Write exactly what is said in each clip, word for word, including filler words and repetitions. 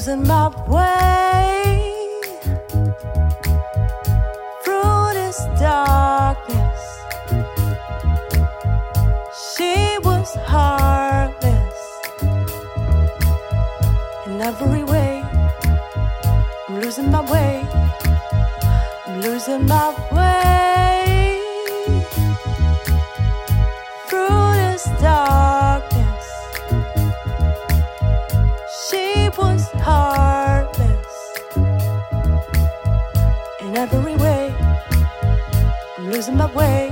losing my way through this darkness. She was heartless in every way. I'm losing my way. I'm losing my way through this darkness. She was heartless in every way. I'm losing my way.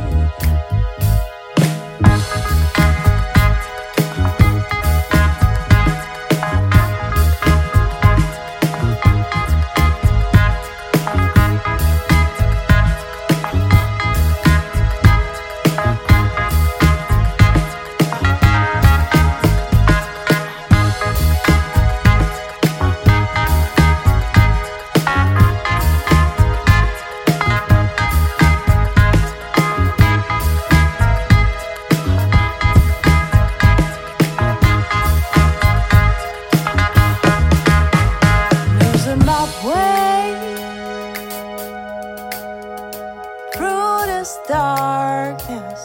Darkness.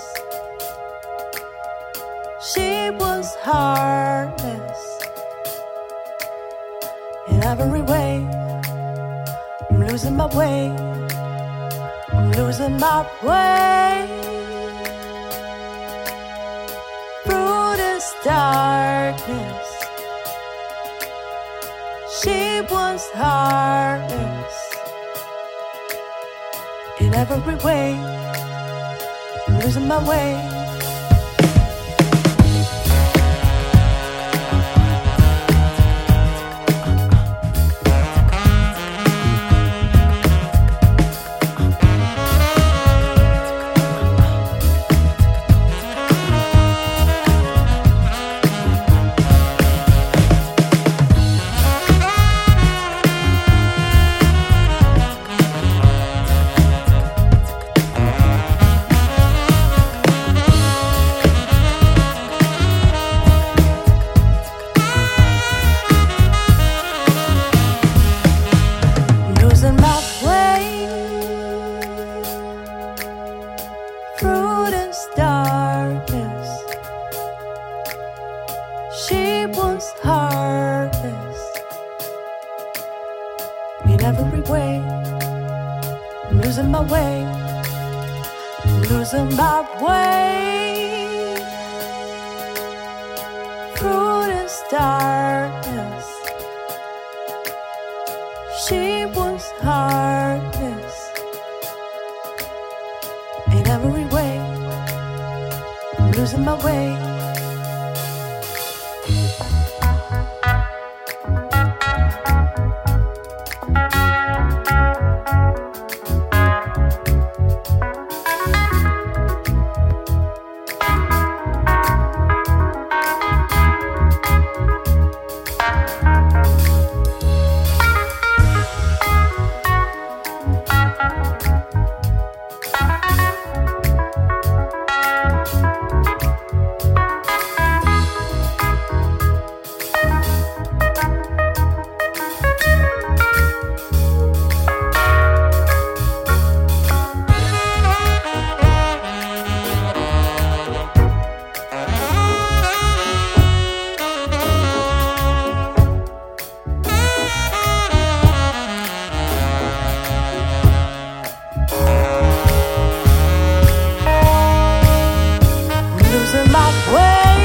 She was heartless in every way. I'm losing my way. I'm losing my way through this darkness. She was heartless in every way. I'm losing my way. Darkness. She was heartless in every way. I'm losing my way. I'm losing my way through this darkness. She was heartless in every way. I'm losing my way. Losing my way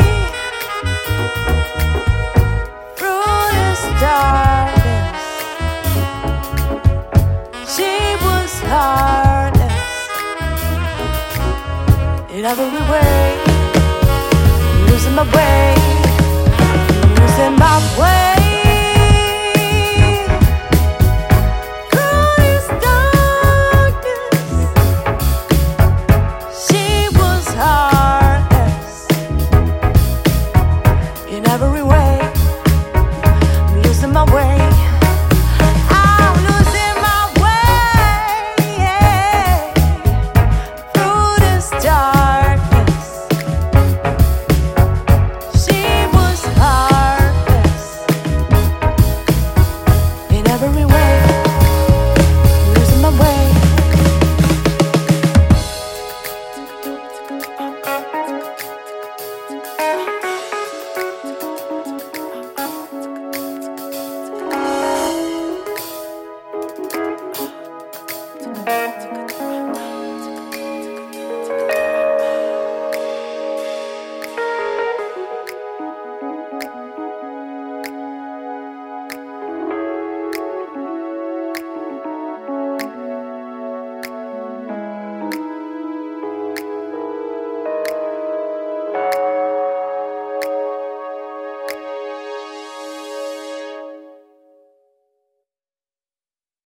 through this darkness. She was heartless in every way. Losing my way, losing my way.